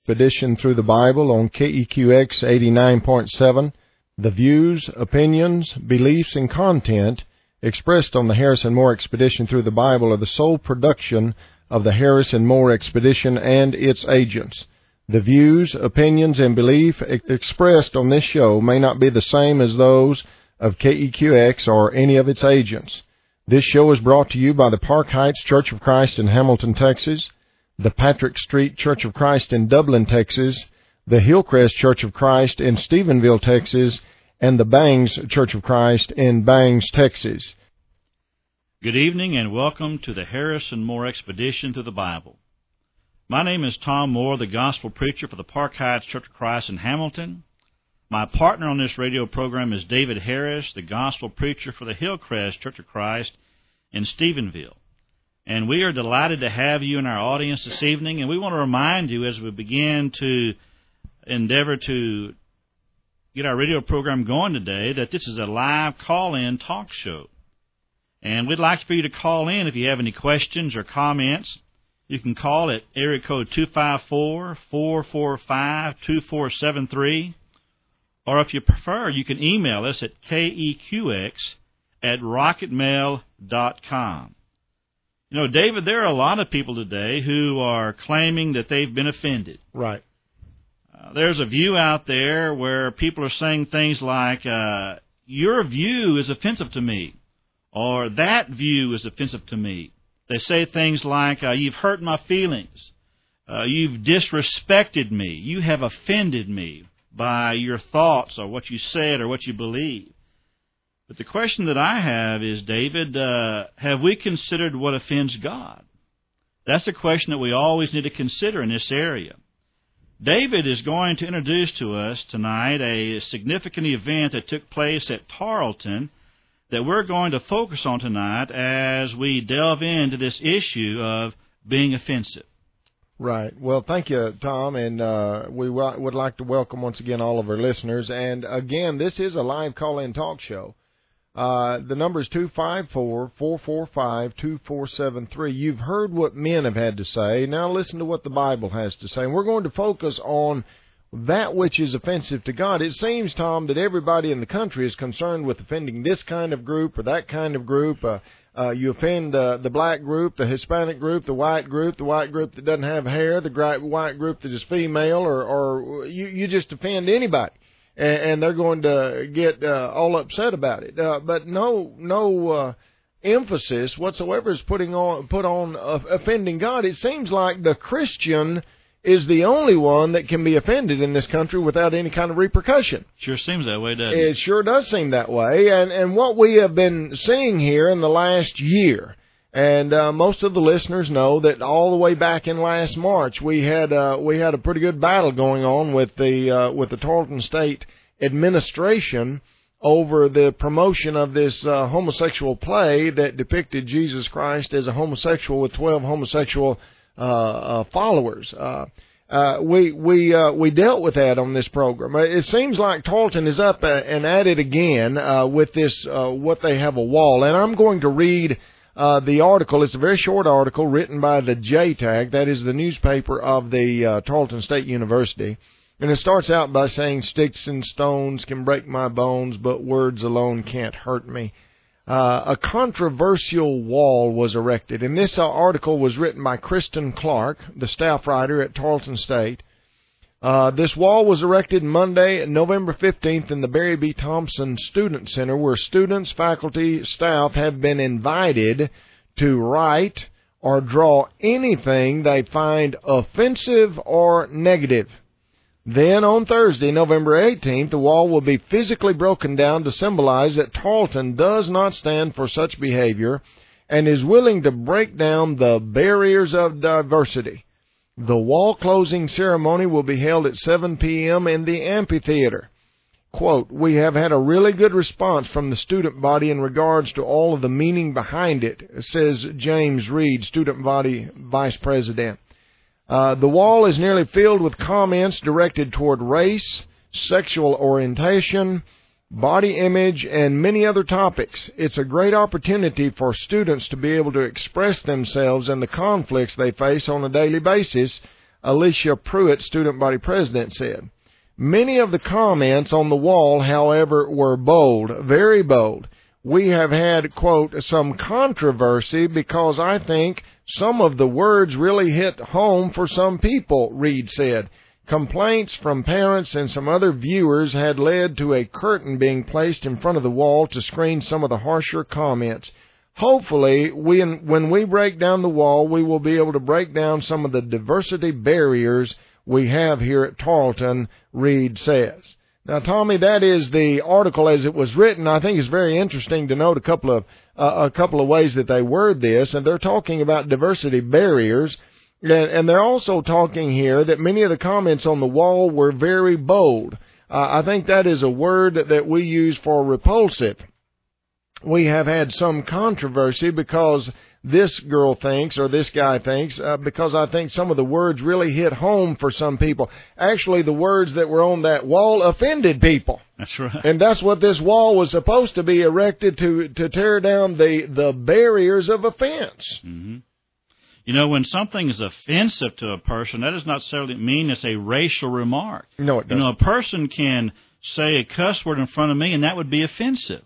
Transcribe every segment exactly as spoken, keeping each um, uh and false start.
Expedition Through the Bible on K E Q X eighty-nine point seven. The views, opinions, beliefs, and content expressed on the Harrison Moore Expedition Through the Bible are the sole production of the Harrison Moore Expedition and its agents. The views, opinions, and belief ex- expressed on this show may not be the same as those of K E Q X or any of its agents. This show is brought to you by the Park Heights Church of Christ in Hamilton, Texas, the Patrick Street Church of Christ in Dublin, Texas, the Hillcrest Church of Christ in Stephenville, Texas, and the Bangs Church of Christ in Bangs, Texas. Good evening and welcome to the Harrison Moore Expedition Through the Bible. My name is Tom Moore, the Gospel Preacher for the Park Heights Church of Christ in Hamilton. My partner on this radio program is David Harris, the Gospel Preacher for the Hillcrest Church of Christ in Stephenville. And we are delighted to have you in our audience this evening, and we want to remind you as we begin to endeavor to get our radio program going today that this is a live call-in talk show. And we'd like for you to call in if you have any questions or comments. You can call at area code two five four, four four five, two four seven three. Or if you prefer, you can email us at K E Q X at rocket mail dot com. You know, David, there are a lot of people today who are claiming that they've been offended. Right. Uh, there's a view out there where people are saying things like, uh, your view is offensive to me, or that view is offensive to me. They say things like, uh, you've hurt my feelings, uh, you've disrespected me, you have offended me by your thoughts or what you said or what you believe. But the question that I have is, David, uh, have we considered what offends God? That's a question that we always need to consider in this area. David is going to introduce to us tonight a significant event that took place at Tarleton that we're going to focus on tonight as we delve into this issue of being offensive. Right. Well, thank you, Tom, and uh, we w- would like to welcome once again all of our listeners. And again, this is a live call-in talk show. Uh, the number is two five four, four four five, two four seven three. You've heard what men have had to say. Now listen to what the Bible has to say. And we're going to focus on that which is offensive to God. It seems, Tom, that everybody in the country is concerned with offending this kind of group or that kind of group. Uh, uh, you offend uh, the black group, the Hispanic group, the white group, the white group that doesn't have hair, the white group that is female, or, or you, you just offend anybody. And they're going to get uh, all upset about it. Uh, but no no uh, emphasis whatsoever is putting on, put on uh, offending God. It seems like the Christian is the only one that can be offended in this country without any kind of repercussion. Sure seems that way, doesn't it? It sure does seem that way. And, and what we have been seeing here in the last year, and uh, most of the listeners know that all the way back in last March, we had uh, we had a pretty good battle going on with the uh, with the Tarleton State administration over the promotion of this uh, homosexual play that depicted Jesus Christ as a homosexual with twelve homosexual uh, uh, followers. Uh, uh, we we uh, we dealt with that on this program. It seems like Tarleton is up uh, and at it again uh, with this uh, what they have a wall, and I'm going to read. Uh, the article, it's a very short article written by the J TAG, that is the newspaper of the uh, Tarleton State University. And it starts out by saying, sticks and stones can break my bones, but words alone can't hurt me. Uh, a controversial wall was erected. And this uh, article was written by Kristen Clark, the staff writer at Tarleton State. Uh, this wall was erected Monday, November fifteenth, in the Barry B. Thompson Student Center, where students, faculty, staff have been invited to write or draw anything they find offensive or negative. Then on Thursday, November eighteenth, the wall will be physically broken down to symbolize that Tarleton does not stand for such behavior and is willing to break down the barriers of diversity. The wall closing ceremony will be held at seven p.m. in the amphitheater. Quote, we have had a really good response from the student body in regards to all of the meaning behind it, says James Reed, student body vice president. Uh, the wall is nearly filled with comments directed toward race, sexual orientation, body image, and many other topics. It's a great opportunity for students to be able to express themselves and the conflicts they face on a daily basis, Alicia Pruitt, student body president, said, "Many of the comments on the wall, however, were bold, very bold. We have had, quote, some controversy because I think some of the words really hit home for some people," Reed said. Complaints from parents and some other viewers had led to a curtain being placed in front of the wall to screen some of the harsher comments. Hopefully, when, when we break down the wall, we will be able to break down some of the diversity barriers we have here at Tarleton, Reed says. Now, Tommy, that is the article as it was written. I think it's very interesting to note a couple of uh, a couple of ways that they word this, and they're talking about diversity barriers. And, and they're also talking here that many of the comments on the wall were very bold. Uh, I think that is a word that, that we use for repulsive. We have had some controversy because this girl thinks, or this guy thinks, uh, because I think some of the words really hit home for some people. Actually, the words that were on that wall offended people. That's right. And that's what this wall was supposed to be erected to, to tear down the, the barriers of offense. Mm-hmm. You know, when something is offensive to a person, that does not necessarily mean it's a racial remark. No, it doesn't. You know, a person can say a cuss word in front of me, and that would be offensive.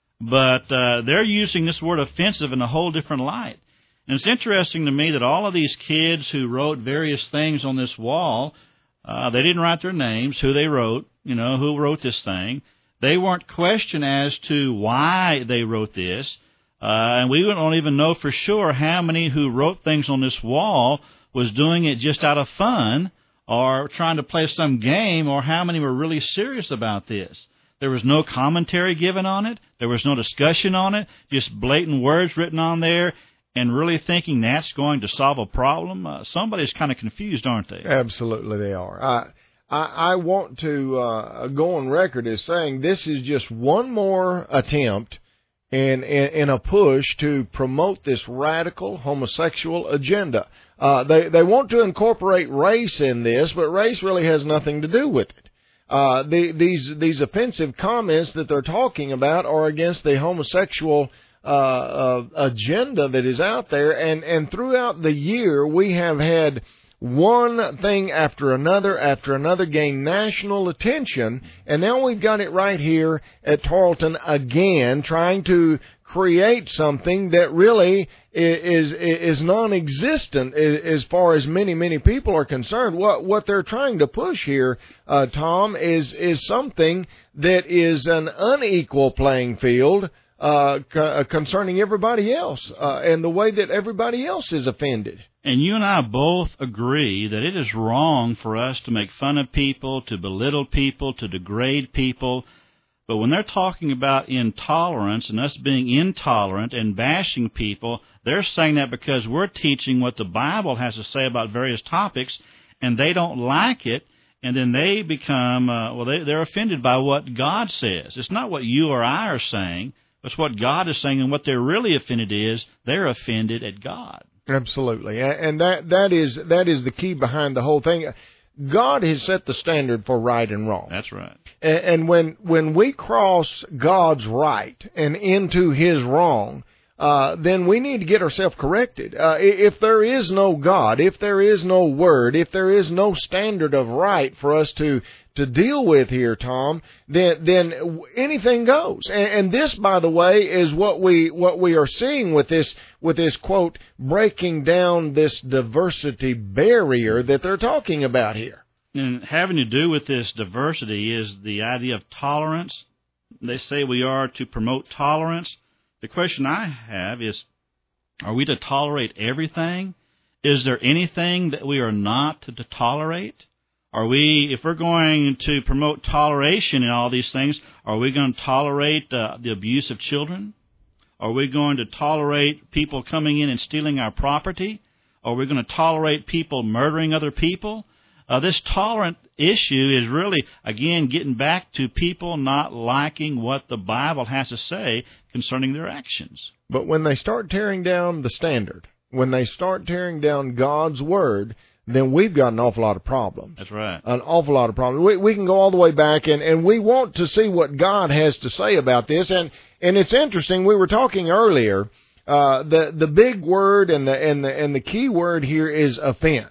But uh, they're using this word offensive in a whole different light. And it's interesting to me that all of these kids who wrote various things on this wall, uh, they didn't write their names, who they wrote, you know, who wrote this thing. They weren't questioned as to why they wrote this. Uh, and we don't even know for sure how many who wrote things on this wall was doing it just out of fun or trying to play some game, or how many were really serious about this. There was no commentary given on it. There was no discussion on it, just blatant words written on there, and really thinking that's going to solve a problem. Uh, somebody's kind of confused, aren't they? Absolutely they are. I, I, I want to uh, go on record as saying this is just one more attempt in, in, in a push to promote this radical homosexual agenda. Uh, they, they want to incorporate race in this, but race really has nothing to do with it. Uh, the, these, these offensive comments that they're talking about are against the homosexual uh, uh, agenda that is out there, and, and throughout the year we have had one thing after another after another gain national attention, and now we've got it right here at Tarleton again, trying to create something that really is is non-existent as far as many many people are concerned. What what they're trying to push here, uh, Tom, is is something that is an unequal playing field uh, c- concerning everybody else, uh, and the way that everybody else is offended. And you and I both agree that it is wrong for us to make fun of people, to belittle people, to degrade people. But when they're talking about intolerance and us being intolerant and bashing people, they're saying that because we're teaching what the Bible has to say about various topics, and they don't like it, and then they become, uh, well, they, they're offended by what God says. It's not what you or I are saying, it's what God is saying, and what they're really offended is they're offended at God. Absolutely, and that that is that is the key behind the whole thing. God has set the standard for right and wrong. That's right. And, and when when we cross God's right and into His wrong, uh, then we need to get ourselves corrected. Uh, if there is no God, if there is no Word, if there is no standard of right for us to to deal with here, Tom, then then anything goes. And, and this, by the way, is what we what we are seeing with this with this quote breaking down this diversity barrier that they're talking about here. And having to do with this diversity is the idea of tolerance. They say we are to promote tolerance. The question I have is, are we to tolerate everything? Is there anything that we are not to, to tolerate? Are we, if we're going to promote toleration in all these things, are we going to tolerate uh, the abuse of children? Are we going to tolerate people coming in and stealing our property? Are we going to tolerate people murdering other people? Uh, this tolerant issue is really, again, getting back to people not liking what the Bible has to say concerning their actions. But when they start tearing down the standard, when they start tearing down God's Word, then we've got an awful lot of problems. That's right. An awful lot of problems. We, we can go all the way back, and, and we want to see what God has to say about this. And, and it's interesting, we were talking earlier, uh, the, the big word and the, and the, and the key word here is offense.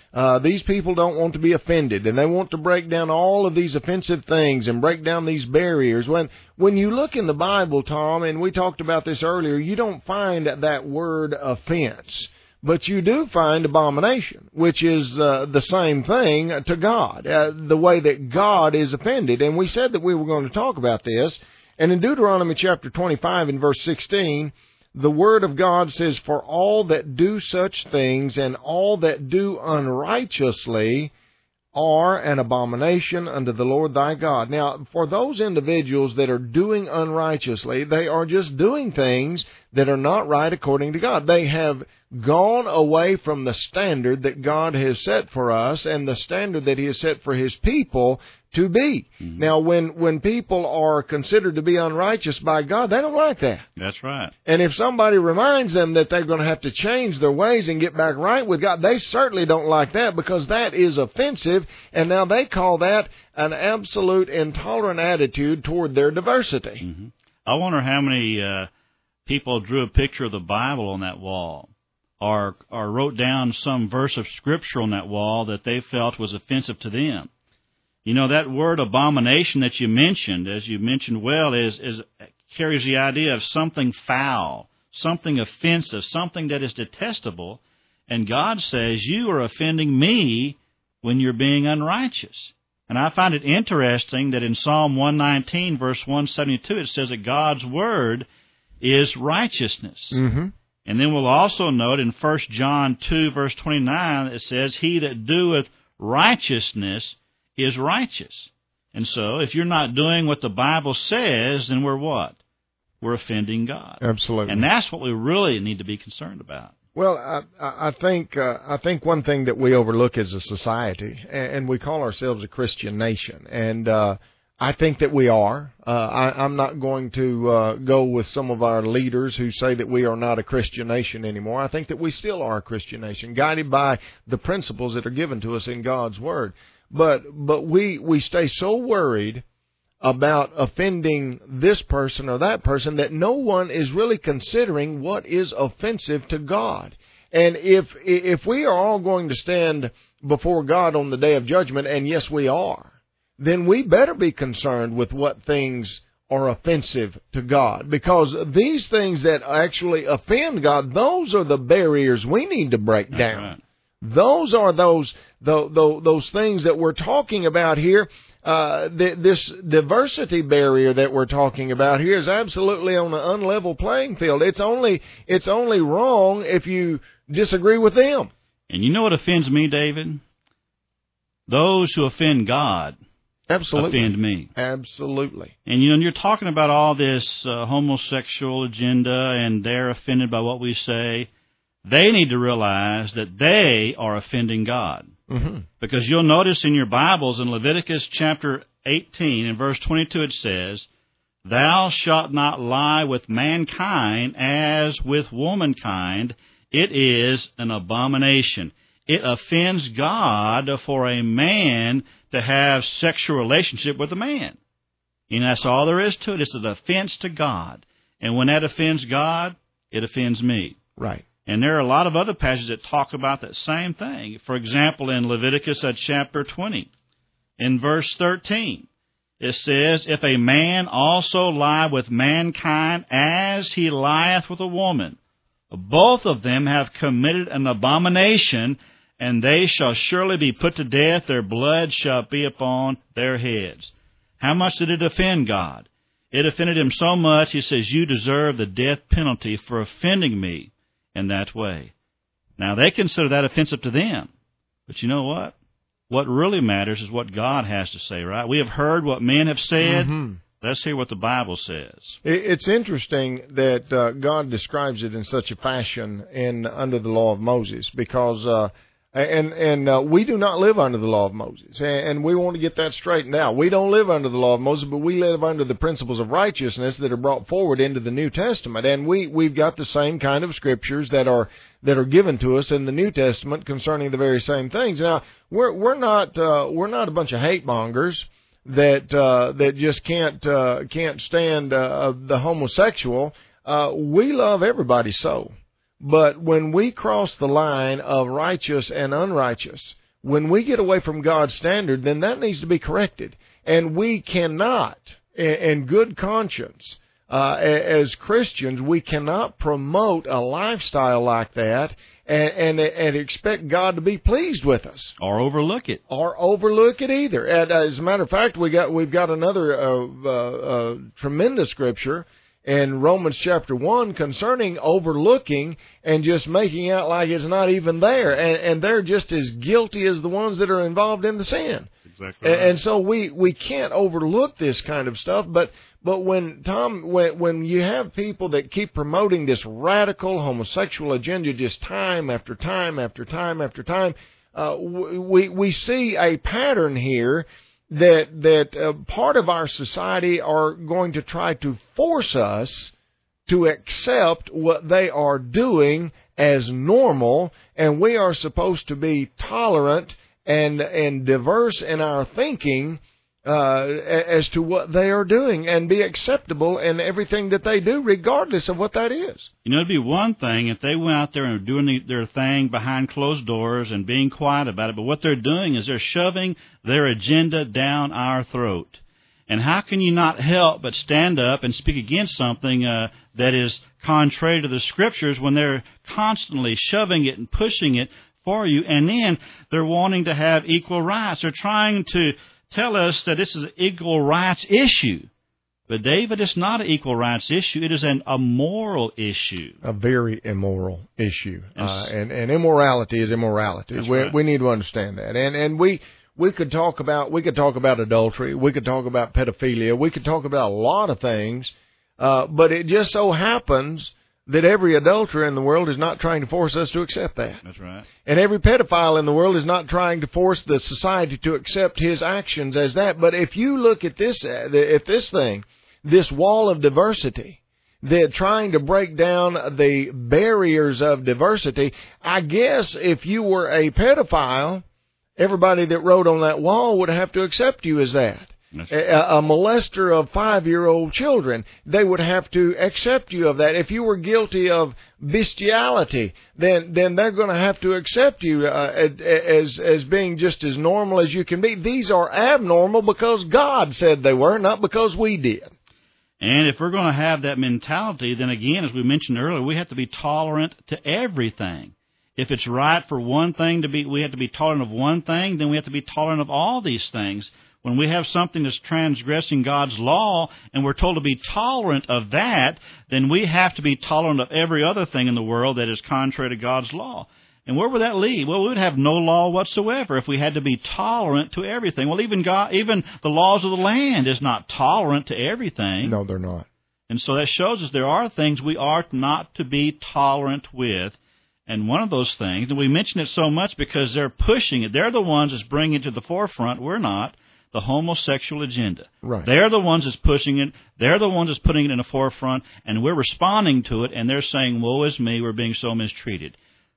Uh, these people don't want to be offended, and they want to break down all of these offensive things and break down these barriers. When when you look in the Bible, Tom, and we talked about this earlier, you don't find that word offense. But you do find abomination, which is uh, the same thing to God, uh, the way that God is offended. And we said that we were going to talk about this. And in Deuteronomy chapter twenty-five and verse sixteen, the Word of God says, "For all that do such things and all that do unrighteously are an abomination unto the Lord thy God." Now, for those individuals that are doing unrighteously, they are just doing things that are not right according to God. They have gone away from the standard that God has set for us and the standard that He has set for His people to be. Mm-hmm. Now, when, when people are considered to be unrighteous by God, they don't like that. That's right. And if somebody reminds them that they're going to have to change their ways and get back right with God, they certainly don't like that, because that is offensive, and now they call that an absolute intolerant attitude toward their diversity. Mm-hmm. I wonder how many uh, people drew a picture of the Bible on that wall, or or wrote down some verse of Scripture on that wall that they felt was offensive to them. You know, that word abomination that you mentioned, as you mentioned well, is, is carries the idea of something foul, something offensive, something that is detestable. And God says, you are offending me when you're being unrighteous. And I find it interesting that in Psalm one nineteen, verse one seventy-two, it says that God's word is righteousness. Mm-hmm. And then we'll also note in First John two, verse twenty-nine, it says, he that doeth righteousness is righteous. And so, if you're not doing what the Bible says, then we're what? We're offending God. Absolutely. And that's what we really need to be concerned about. Well, I, I think uh, I think one thing that we overlook as a society, and we call ourselves a Christian nation, and uh, I think that we are. Uh, I, I'm not going to uh, go with some of our leaders who say that we are not a Christian nation anymore. I think that we still are a Christian nation, guided by the principles that are given to us in God's Word. But but we, we stay so worried about offending this person or that person that no one is really considering what is offensive to God. And if if we are all going to stand before God on the day of judgment, and yes, we are, then we better be concerned with what things are offensive to God. Because these things that actually offend God, those are the barriers we need to break That's down. Right. Those are those, those those things that we're talking about here. Uh, th- this diversity barrier that we're talking about here is absolutely on an unlevel playing field. It's only it's only wrong if you disagree with them. And you know what offends me, David? Those who offend God Absolutely. offend me. Absolutely. And you know, you're talking about all this uh, homosexual agenda, and they're offended by what we say. They need to realize that they are offending God. Mm-hmm. Because you'll notice in your Bibles in Leviticus chapter eighteen and verse twenty-two it says, thou shalt not lie with mankind as with womankind. It is an abomination. It offends God for a man to have sexual relationship with a man. And that's all there is to it. It's an offense to God. And when that offends God, it offends me. Right. And there are a lot of other passages that talk about that same thing. For example, in Leviticus at chapter twenty, in verse thirteen, it says, if a man also lie with mankind as he lieth with a woman, both of them have committed an abomination, and they shall surely be put to death. Their blood shall be upon their heads. How much did it offend God? It offended him so much, he says, you deserve the death penalty for offending me in that way. Now, they consider that offensive to them. But you know what? What really matters is what God has to say, right? We have heard what men have said. Mm-hmm. Let's hear what the Bible says. It's interesting that uh, God describes it in such a fashion in under the law of Moses, because uh, and and uh, we do not live under the law of Moses, and we want to get that straightened out. We don't live under the law of Moses, but we live under the principles of righteousness that are brought forward into the New Testament, and we we've got the same kind of scriptures that are that are given to us in the New Testament concerning the very same things. Now, we're we're not uh, we're not a bunch of hate mongers that uh, that just can't uh, can't stand uh, the homosexual. Uh, we love everybody so. But when we cross the line of righteous and unrighteous, when we get away from God's standard, then that needs to be corrected. And we cannot, in good conscience, uh, as Christians, we cannot promote a lifestyle like that and, and, and expect God to be pleased with us, or overlook it, or overlook it either. And as a matter of fact, we got we've got another uh, uh, uh, tremendous scripture in Romans chapter one concerning overlooking and just making out like it's not even there, and, and they're just as guilty as the ones that are involved in the sin. Exactly right. And, and so we, we can't overlook this kind of stuff. But but when Tom, when when you have people that keep promoting this radical homosexual agenda just time after time after time after time, uh, we we see a pattern here that that uh, part of our society are going to try to force us to accept what they are doing as normal, and we are supposed to be tolerant and and diverse in our thinking uh, as to what they are doing, and be acceptable in everything that they do, regardless of what that is. You know, it'd be one thing if they went out there and were doing their thing behind closed doors and being quiet about it, but what they're doing is they're shoving their agenda down our throat. And how can you not help but stand up and speak against something uh, that is contrary to the Scriptures when they're constantly shoving it and pushing it for you? And then they're wanting to have equal rights. They're trying to tell us that this is an equal rights issue. But, David, it's not an equal rights issue. It is an immoral issue. A very immoral issue. Uh, and, and immorality is immorality. That's We, right. we need to understand that. And and we we could talk about we could talk about adultery. We could talk about pedophilia. We could talk about a lot of things. Uh, but it just so happens that every adulterer in the world is not trying to force us to accept that. That's right. And every pedophile in the world is not trying to force the society to accept his actions as that. But if you look at this, at this thing, this wall of diversity, they're trying to break down the barriers of diversity. I guess if you were a pedophile, everybody that wrote on that wall would have to accept you as that. A, a molester of five-year-old children, they would have to accept you of that. If you were guilty of bestiality, then then they're going to have to accept you uh, as as being just as normal as you can be. These are abnormal because God said they were, not because we did. And if we're going to have that mentality, then again, as we mentioned earlier, we have to be tolerant to everything. If it's right for one thing to be, we have to be tolerant of one thing, then we have to be tolerant of all these things. When we have something that's transgressing God's law and we're told to be tolerant of that, then we have to be tolerant of every other thing in the world that is contrary to God's law. And where would that lead? Well, we would have no law whatsoever if we had to be tolerant to everything. Well, even God, even the laws of the land is not tolerant to everything. No, they're not. And so that shows us there are things we are not to be tolerant with. And one of those things, and we mention it so much because they're pushing it. They're the ones that's bringing it to the forefront. We're not. The homosexual agenda. Right. They're the ones that's pushing it. They're the ones that's putting it in the forefront, and we're responding to it, and they're saying, woe is me, we're being so mistreated.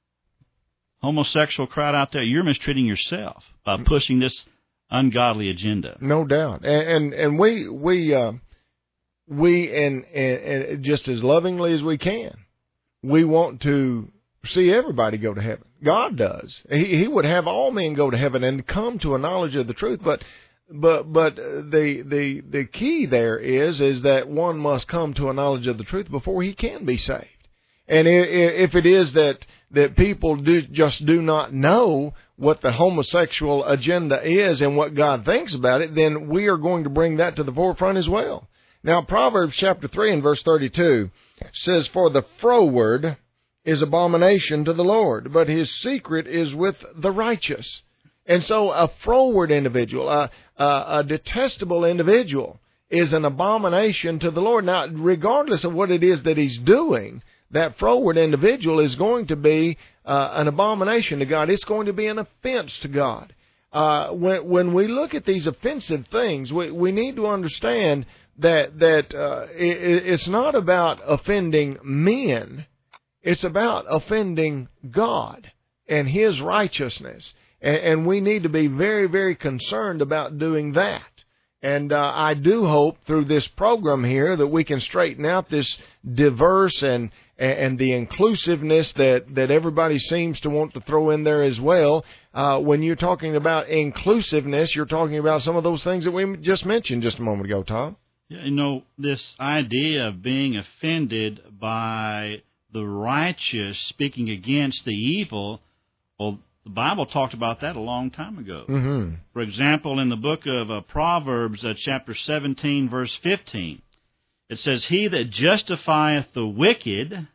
Homosexual crowd out there, you're mistreating yourself by pushing this ungodly agenda. No doubt. And and, and we we uh, we and, and and just as lovingly as we can, we want to see everybody go to heaven. God does. He he would have all men go to heaven and come to a knowledge of the truth, but But but the the the key there is is that one must come to a knowledge of the truth before he can be saved. And if it is that that people do just do not know what the homosexual agenda is and what God thinks about it, then we are going to bring that to the forefront as well. Now, Proverbs chapter three and verse thirty-two says, "For the froward is abomination to the Lord, but his secret is with the righteous." And so a froward individual, a, a, a detestable individual, is an abomination to the Lord. Now, regardless of what it is that he's doing, that froward individual is going to be uh, an abomination to God. It's going to be an offense to God. Uh, when, when we look at these offensive things, we, we need to understand that, that uh, it, it's not about offending men. It's about offending God and his righteousness. And we need to be very, very concerned about doing that. And uh, I do hope through this program here that we can straighten out this diverse and and the inclusiveness that, that everybody seems to want to throw in there as well. Uh, when you're talking about inclusiveness, you're talking about some of those things that we just mentioned just a moment ago, Tom. Yeah, you know, this idea of being offended by the righteous speaking against the evil, well, the Bible talked about that a long time ago. Mm-hmm. For example, in the book of uh, Proverbs, uh, chapter seventeen, verse fifteen, it says, "He that justifieth the wicked,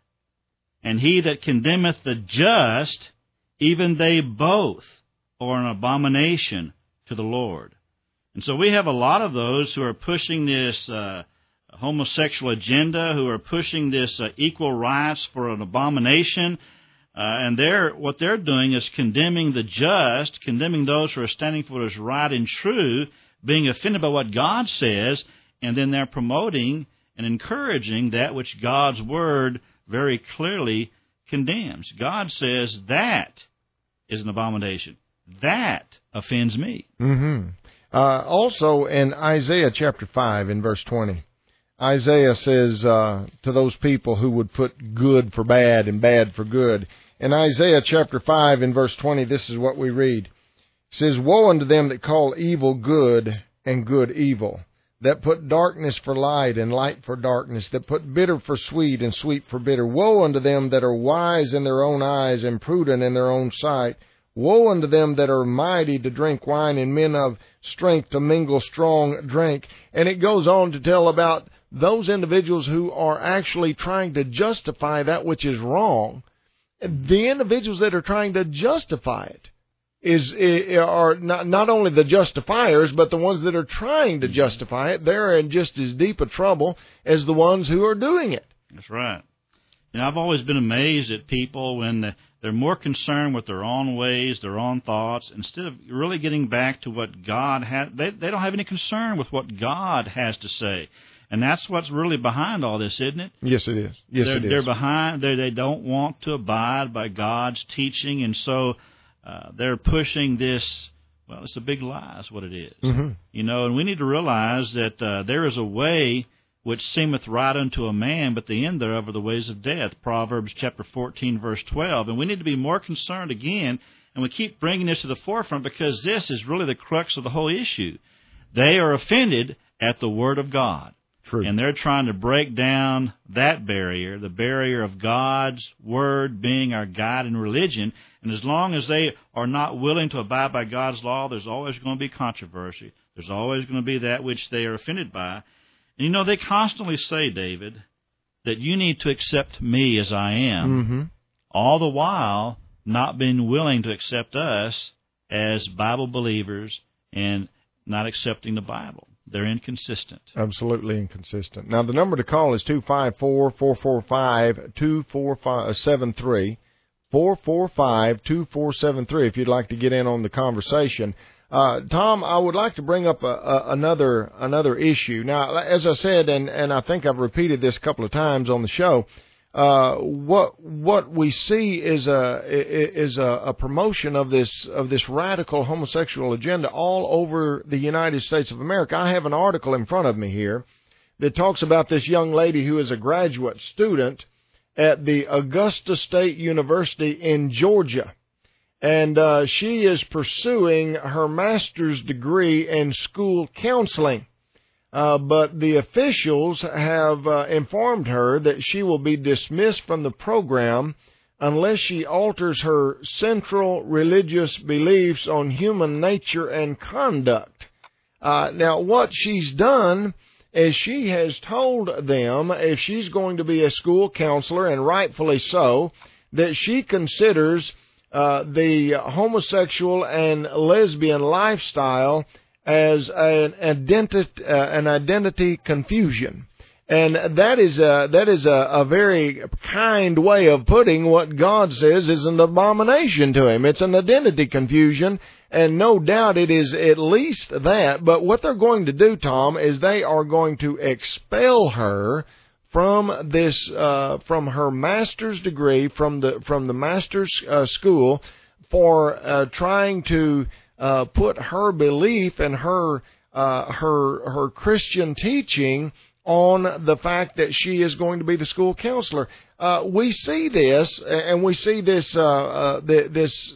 and he that condemneth the just, even they both are an abomination to the Lord." And so we have a lot of those who are pushing this uh, homosexual agenda, who are pushing this uh, equal rights for an abomination. Uh, and they're, what they're doing is condemning the just, condemning those who are standing for what is right and true, being offended by what God says, and then they're promoting and encouraging that which God's Word very clearly condemns. God says that is an abomination. That offends me. Mm-hmm. Uh, also in Isaiah chapter five in verse twenty, Isaiah says uh, to those people who would put good for bad and bad for good, in Isaiah chapter five in verse twenty, this is what we read. It says, "Woe unto them that call evil good and good evil, that put darkness for light and light for darkness, that put bitter for sweet and sweet for bitter. Woe unto them that are wise in their own eyes and prudent in their own sight. Woe unto them that are mighty to drink wine and men of strength to mingle strong drink." And it goes on to tell about those individuals who are actually trying to justify that which is wrong. The individuals that are trying to justify it is are not not only the justifiers, but the ones that are trying to justify it. They're in just as deep a trouble as the ones who are doing it. That's right. And I've always been amazed at people when they're more concerned with their own ways, their own thoughts, instead of really getting back to what God has. They, they don't have any concern with what God has to say. And that's what's really behind all this, isn't it? Yes, it is. Yes, they're, it is. They're behind. They they don't want to abide by God's teaching, and so uh, they're pushing this. Well, it's a big lie, is what it is. Mm-hmm. You know, and we need to realize that uh, there is a way which seemeth right unto a man, but the end thereof are the ways of death. Proverbs chapter fourteen, verse twelve. And we need to be more concerned again, and we keep bringing this to the forefront because this is really the crux of the whole issue. They are offended at the Word of God. True. And they're trying to break down that barrier, the barrier of God's Word being our guide in religion. And as long as they are not willing to abide by God's law, there's always going to be controversy. There's always going to be that which they are offended by. And you know, they constantly say, David, that you need to accept me as I am, mm-hmm. all the while not being willing to accept us as Bible believers and not accepting the Bible. They're inconsistent. Absolutely inconsistent. Now, the number to call is two five four, four four five, two four seven three, four four five, two four seven three if you'd like to get in on the conversation. Uh, Tom, I would like to bring up a, a, another another issue. Now, as I said, and, and I think I've repeated this a couple of times on the show, uh, what what we see is a is a, a promotion of this of this radical homosexual agenda all over the United States of America. I have an article in front of me here that talks about this young lady who is a graduate student at the Augusta State University in Georgia. And uh, she is pursuing her master's degree in school counseling. Uh, but the officials have uh, informed her that she will be dismissed from the program unless she alters her central religious beliefs on human nature and conduct. Uh, now, what she's done is she has told them, if she's going to be a school counselor, and rightfully so, that she considers Uh, the homosexual and lesbian lifestyle as an identity, uh, an identity confusion, and that is a, that is a, a very kind way of putting what God says is an abomination to Him. It's an identity confusion, and no doubt it is at least that. But what they're going to do, Tom, is they are going to expel her from this, uh, from her master's degree, from the from the master's uh, school, for uh, trying to uh, put her belief and her uh, her her Christian teaching on the fact that she is going to be the school counselor. Uh, we see this, and we see this. Uh, uh, this,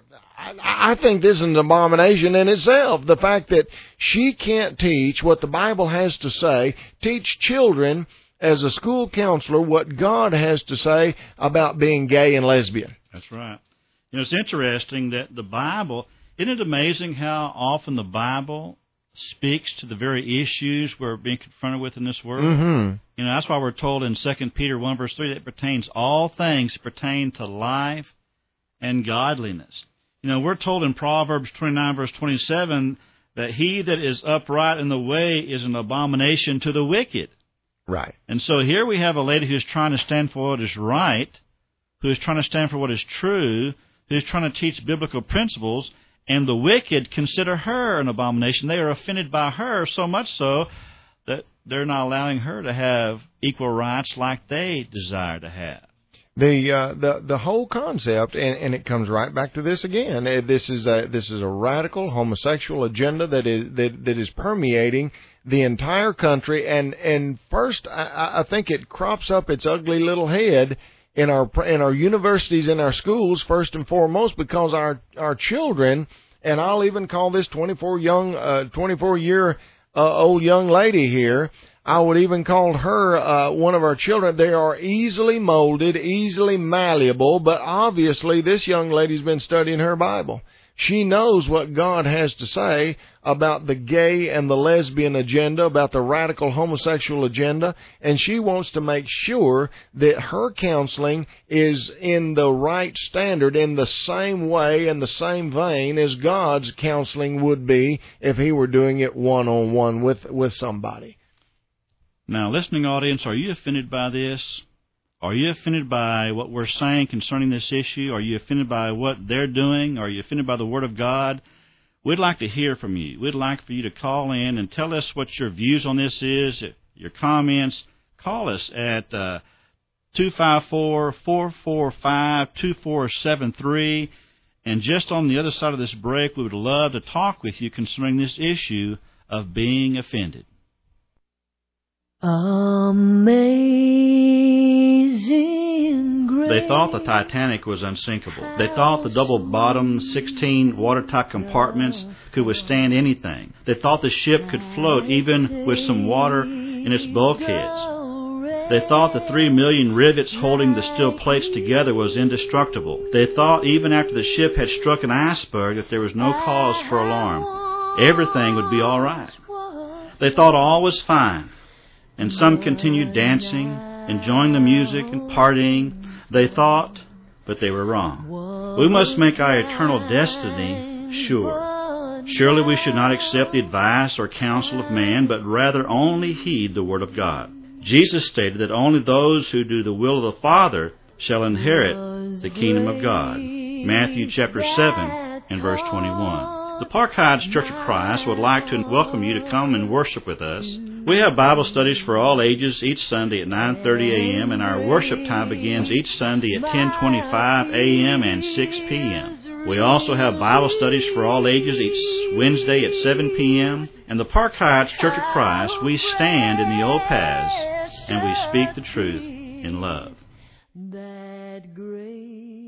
I, I think this is an abomination in itself. The fact that she can't teach what the Bible has to say, teach children as a school counselor what God has to say about being gay and lesbian. That's right. You know, it's interesting that the Bible, isn't it amazing how often the Bible speaks to the very issues we're being confronted with in this world? Mm-hmm. You know, that's why we're told in Second Peter one, verse three, that it pertains all things pertain to life and godliness. You know, we're told in Proverbs twenty-nine, verse twenty-seven, that he that is upright in the way is an abomination to the wicked. Right. And so here we have a lady who's trying to stand for what is right, who is trying to stand for what is true, who's trying to teach biblical principles, and the wicked consider her an abomination. They are offended by her so much so that they're not allowing her to have equal rights like they desire to have. The uh, the the whole concept, and, and it comes right back to this again. This is a this is a radical homosexual agenda that is that that is permeating the entire country. And and first, I, I think it crops up its ugly little head in our in our universities, in our schools, first and foremost, because our our children, and I'll even call this twenty-four young uh, twenty-four year uh, old young lady here, I would even call her uh, one of our children. They are easily molded, easily malleable, but obviously this young lady's been studying her Bible. She knows what God has to say about the gay and the lesbian agenda, about the radical homosexual agenda, and she wants to make sure that her counseling is in the right standard, in the same way, in the same vein as God's counseling would be if he were doing it one-on-one with, with somebody. Now, listening audience, are you offended by this? Are you offended by what we're saying concerning this issue? Are you offended by what they're doing? Are you offended by the Word of God? We'd like to hear from you. We'd like for you to call in and tell us what your views on this is, your comments. Call us at uh, two five four, four four five, two four seven three. And just on the other side of this break, we would love to talk with you concerning this issue of being offended. Amazing grace. They thought the Titanic was unsinkable. They thought the double-bottomed sixteen watertight compartments could withstand anything. They thought the ship could float even with some water in its bulkheads. They thought the three million rivets holding the steel plates together was indestructible. They thought even after the ship had struck an iceberg that there was no cause for alarm. Everything would be all right. They thought all was fine. And some continued dancing, enjoying the music and partying. They thought, but they were wrong. We must make our eternal destiny sure. Surely we should not accept the advice or counsel of man, but rather only heed the word of God. Jesus stated that only those who do the will of the Father shall inherit the kingdom of God. Matthew chapter seven and verse twenty-one. The Park Heights Church of Christ would like to welcome you to come and worship with us. We have Bible studies for all ages each Sunday at nine thirty a.m., and our worship time begins each Sunday at ten twenty-five a.m. and six p.m. We also have Bible studies for all ages each Wednesday at seven p.m. And the Park Heights Church of Christ, we stand in the old paths and we speak the truth in love. That grace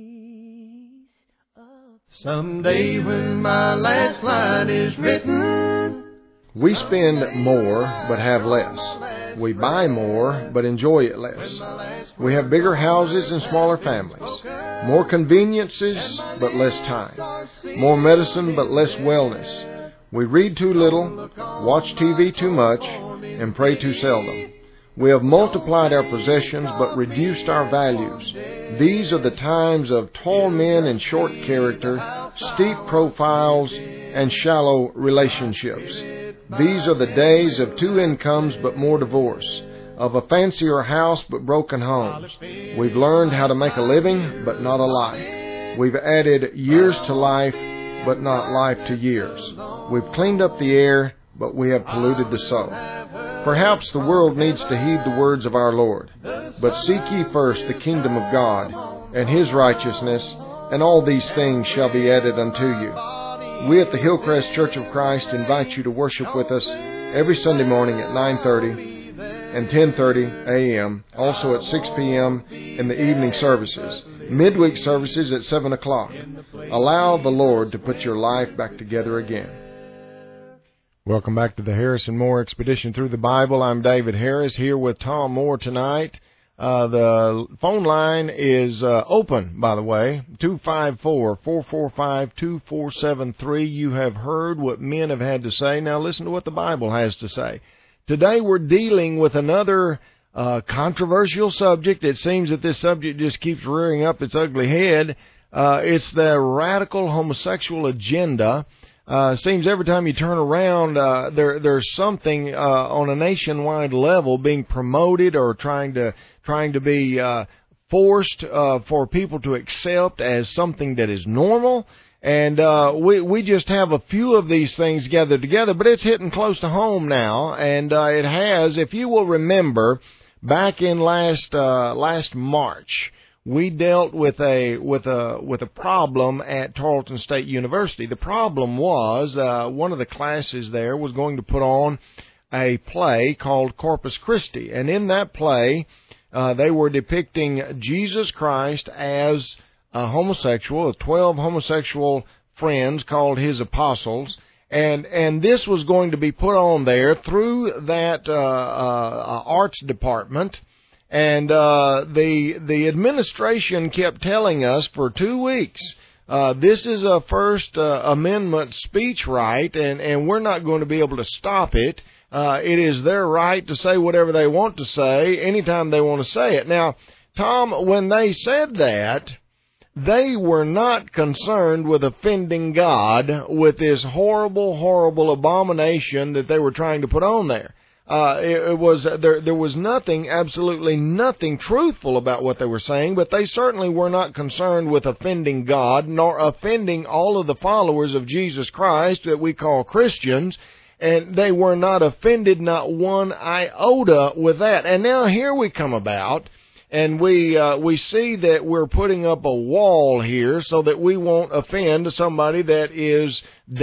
of someday when my last line is written, we spend more but have less. We buy more but enjoy it less. We have bigger houses and smaller families. More conveniences but less time. More medicine but less wellness. We read too little, watch T V too much, and pray too seldom. We have multiplied our possessions but reduced our values. These are the times of tall men and short character, steep profiles, and shallow relationships. These are the days of two incomes but more divorce, of a fancier house but broken homes. We've learned how to make a living but not a life. We've added years to life but not life to years. We've cleaned up the air but we have polluted the soul. Perhaps the world needs to heed the words of our Lord. But seek ye first the kingdom of God and His righteousness, and all these things shall be added unto you. We at the Hillcrest Church of Christ invite you to worship with us every Sunday morning at nine thirty and ten thirty a.m., also at six p.m. in the evening services. Midweek services at seven o'clock. Allow the Lord to put your life back together again. Welcome back to the Harrison Moore Expedition Through the Bible. I'm David Harris here with Tom Moore tonight. Uh, the phone line is uh, open, by the way, two five four, four four five, two four seven three. You have heard what men have had to say. Now listen to what the Bible has to say. Today we're dealing with another uh, controversial subject. It seems that this subject just keeps rearing up its ugly head. Uh, it's the radical homosexual agenda. Uh, seems every time you turn around, uh, there there's something uh, on a nationwide level being promoted or trying to trying to be uh, forced uh, for people to accept as something that is normal. And uh, we we just have a few of these things gathered together, but it's hitting close to home now, and uh, it has. If you will remember, back in last uh, last March, we dealt with a with a with a problem at Tarleton State University. The problem was uh, one of the classes there was going to put on a play called Corpus Christi, and in that play, uh, they were depicting Jesus Christ as a homosexual, with twelve homosexual friends called his apostles, and and this was going to be put on there through that uh, uh, arts department. And uh, the the administration kept telling us for two weeks, uh, this is a First uh, Amendment speech right, and, and we're not going to be able to stop it. Uh, it is their right to say whatever they want to say anytime they want to say it. Now, Tom, when they said that, they were not concerned with offending God with this horrible, horrible abomination that they were trying to put on there. Uh, it, it was there. There was nothing, absolutely nothing truthful about what they were saying, but they certainly were not concerned with offending God, nor offending all of the followers of Jesus Christ that we call Christians, and they were not offended, not one iota with that. And now here we come about, and we uh, we see that we're putting up a wall here so that we won't offend somebody that is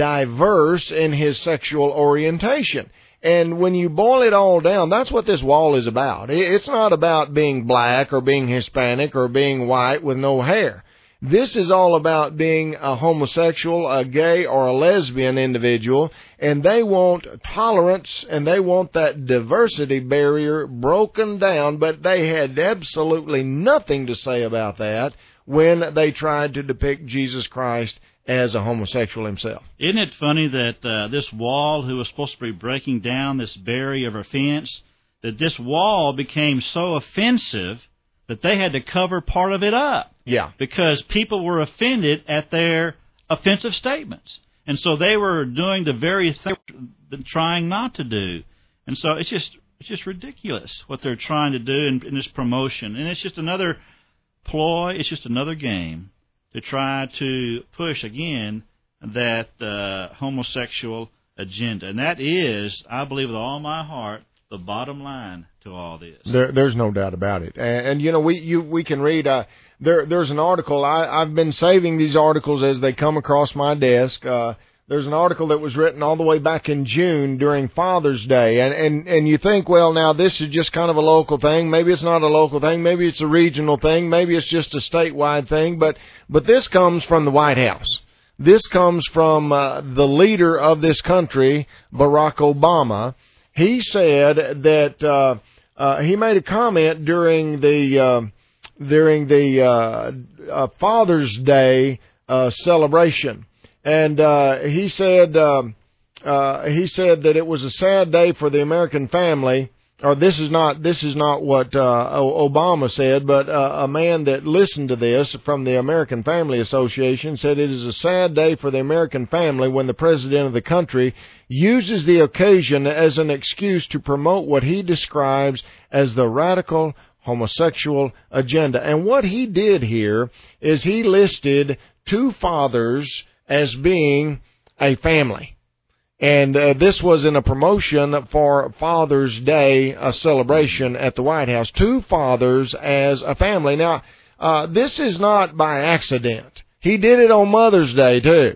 diverse in his sexual orientation. And when you boil it all down, that's what this wall is about. It's not about being black or being Hispanic or being white with no hair. This is all about being a homosexual, a gay, or a lesbian individual, and they want tolerance and they want that diversity barrier broken down, but they had absolutely nothing to say about that when they tried to depict Jesus Christ as a homosexual himself. Isn't it funny that uh, this wall, who was supposed to be breaking down this barrier of offense, that this wall became so offensive that they had to cover part of it up? Yeah. Because people were offended at their offensive statements. And so they were doing the very thing they're trying not to do. And so it's just it's just ridiculous what they're trying to do in, in this promotion. And it's just another ploy, it's just another game to try to push, again, that uh, homosexual agenda. And that is, I believe with all my heart, the bottom line to all this. There, there's no doubt about it. And, and you know, we you, we can read, uh, there. there's an article, I, I've been saving these articles as they come across my desk. Uh, there's an article that was written all the way back in June during Father's Day. And, and, and you think, well, now this is just kind of a local thing. Maybe it's not a local thing. Maybe it's a regional thing. Maybe it's just a statewide thing. But, but this comes from the White House. This comes from uh, the leader of this country, Barack Obama. He said that uh, uh, he made a comment during the uh, during the uh, uh, Father's Day uh, celebration. And uh, he said uh, uh, he said that it was a sad day for the American family. Or this is not this is not what uh, Obama said, but uh, a man that listened to this from the American Family Association said it is a sad day for the American family when the president of the country uses the occasion as an excuse to promote what he describes as the radical homosexual agenda. And what he did here is he listed two fathers as being a family. And uh, this was in a promotion for Father's Day, a celebration at the White House. Two fathers as a family. Now, uh, this is not by accident. He did it on Mother's Day, too.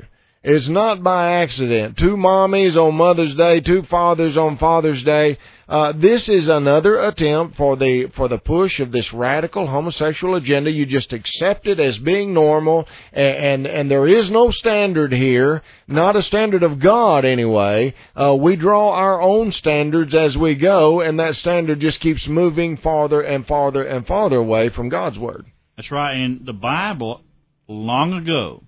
It's not by accident. Two mommies on Mother's Day, two fathers on Father's Day. Uh, this is another attempt for the for the push of this radical homosexual agenda. You just accept it as being normal, and and, and there is no standard here, not a standard of God anyway. Uh, we draw our own standards as we go, and that standard just keeps moving farther and farther and farther away from God's Word. That's right. And the Bible, long ago,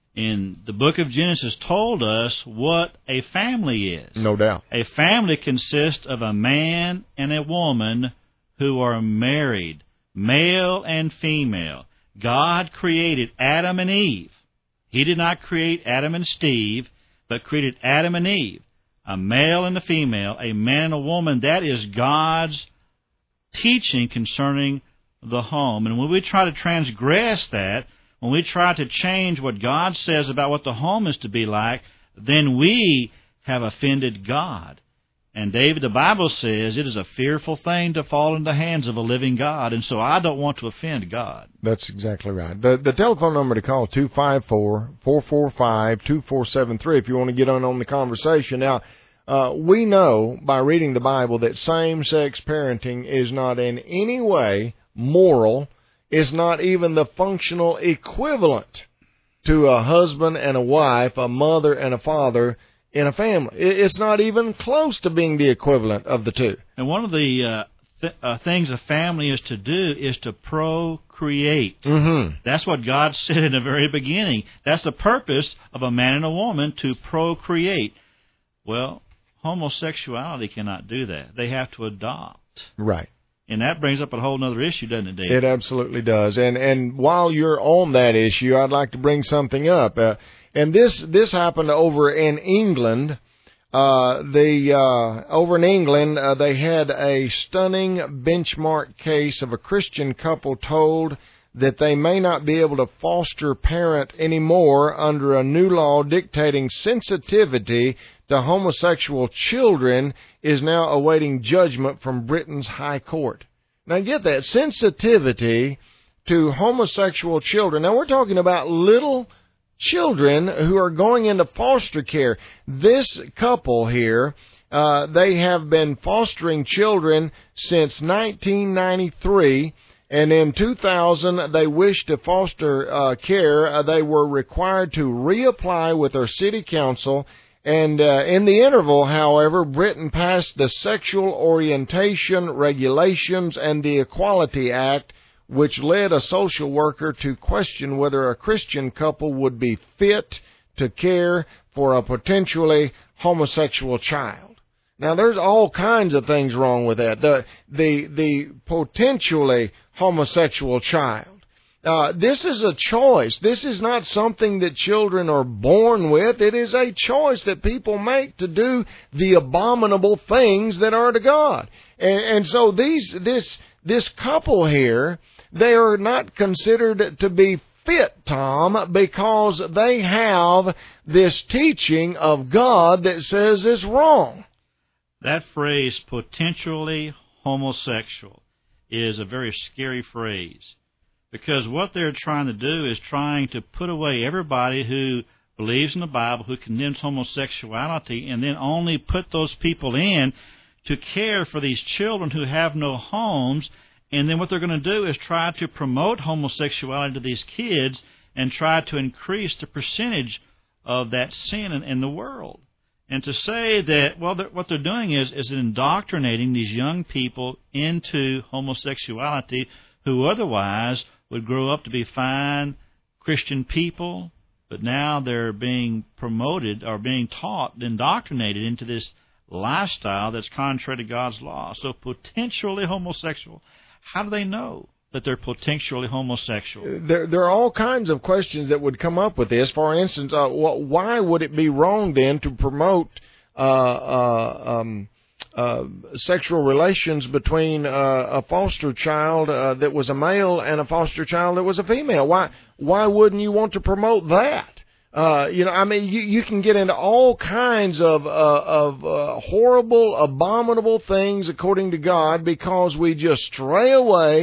in the book of Genesis, told us what a family is. No doubt. A family consists of a man and a woman who are married, male and female. God created Adam and Eve. He did not create Adam and Steve, but created Adam and Eve, a male and a female, a man and a woman. That is God's teaching concerning the home. And when we try to transgress that, when we try to change what God says about what the home is to be like, then we have offended God. And David, the Bible says it is a fearful thing to fall into the hands of a living God, and so I don't want to offend God. That's exactly right. The the telephone number to call, two five four, four four five, two four seven three, if you want to get on on the conversation. Now, uh, we know by reading the Bible that same-sex parenting is not in any way moral, is not even the functional equivalent to a husband and a wife, a mother and a father in a family. It's not even close to being the equivalent of the two. And one of the uh, th- uh, things a family is to do is to procreate. Mm-hmm. That's what God said in the very beginning. That's the purpose of a man and a woman, to procreate. Well, homosexuality cannot do that. They have to adopt. Right. And that brings up a whole other issue, doesn't it, David? It absolutely does. And and while you're on that issue, I'd like to bring something up. Uh, and this this happened over in England. Uh, the uh, over in England, uh, they had a stunning benchmark case of a Christian couple told that they may not be able to foster parent anymore under a new law dictating sensitivity to homosexual children is now awaiting judgment from Britain's High Court. Now get that, sensitivity to homosexual children. Now we're talking about little children who are going into foster care. This couple here, uh, they have been fostering children since nineteen ninety-three. And in two thousand, they wished to foster uh, care. Uh, they were required to reapply with their city council. And uh, in the interval, however, Britain passed the Sexual Orientation Regulations and the Equality Act, which led a social worker to question whether a Christian couple would be fit to care for a potentially homosexual child. Now, there's all kinds of things wrong with that. The the the potentially homosexual child. Uh, this is a choice. This is not something that children are born with. It is a choice that people make to do the abominable things that are to God. And, and so these this this couple here, they are not considered to be fit, Tom, because they have this teaching of God that says it's wrong. That phrase, potentially homosexual, is a very scary phrase. Because what they're trying to do is trying to put away everybody who believes in the Bible, who condemns homosexuality, and then only put those people in to care for these children who have no homes. And then what they're going to do is try to promote homosexuality to these kids and try to increase the percentage of that sin in, in the world. And to say that, well, what they're doing is, is indoctrinating these young people into homosexuality who otherwise would grow up to be fine Christian people, but now they're being promoted or being taught, indoctrinated into this lifestyle that's contrary to God's law. So potentially homosexual. How do they know that they're potentially homosexual? There, there are all kinds of questions that would come up with this. For instance, uh, why would it be wrong then to promote uh, uh, um, uh, sexual relations between uh, a foster child uh, that was a male and a foster child that was a female? Why, why wouldn't you want to promote that? Uh, you know, I mean, you, you can get into all kinds of, uh, of, uh, horrible, abominable things according to God because we just stray away